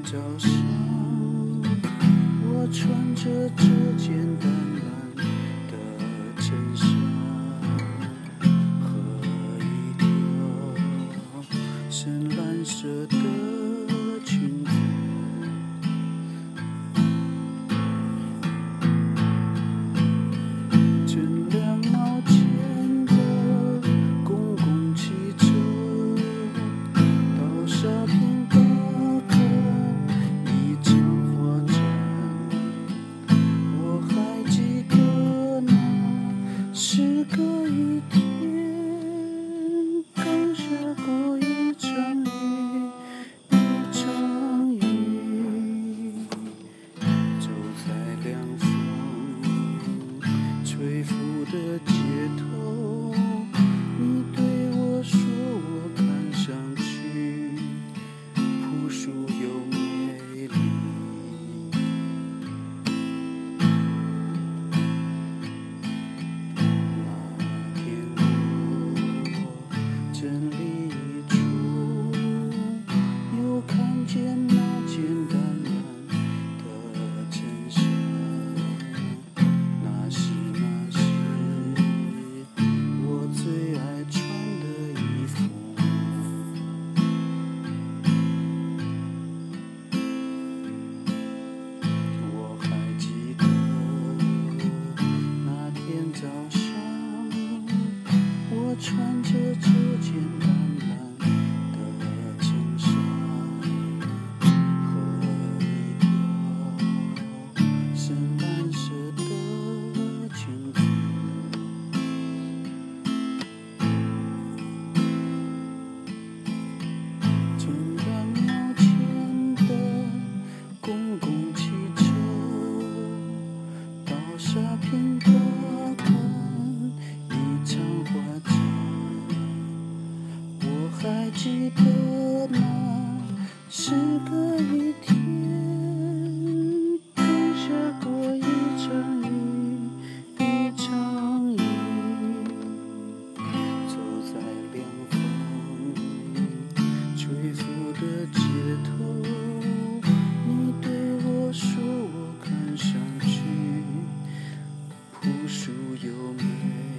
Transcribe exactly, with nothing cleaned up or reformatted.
早上，我穿着这件淡蓝的衬衫和一条深蓝色的裙子，挣两毛钱的公共汽车到沙坪大坑一场花展，我还记得那是个雨天，刚下过一场雨，一场雨，走在凉风吹拂的街头，你对我说，我看上去朴素又美丽。那天我整理衣橱，又看见那件淡蓝的衬衫，那是那时我最爱穿的衣服。我还记得那天早上，我穿着这件淡蓝的衬衫和一条深蓝色的裙子，挣两毛钱的公共汽车到沙坪大看一场花展，我还记得那是个雨天，刚下过一场雨，一场雨，走在凉风吹拂的街头，你对我说，我看上去朴素又美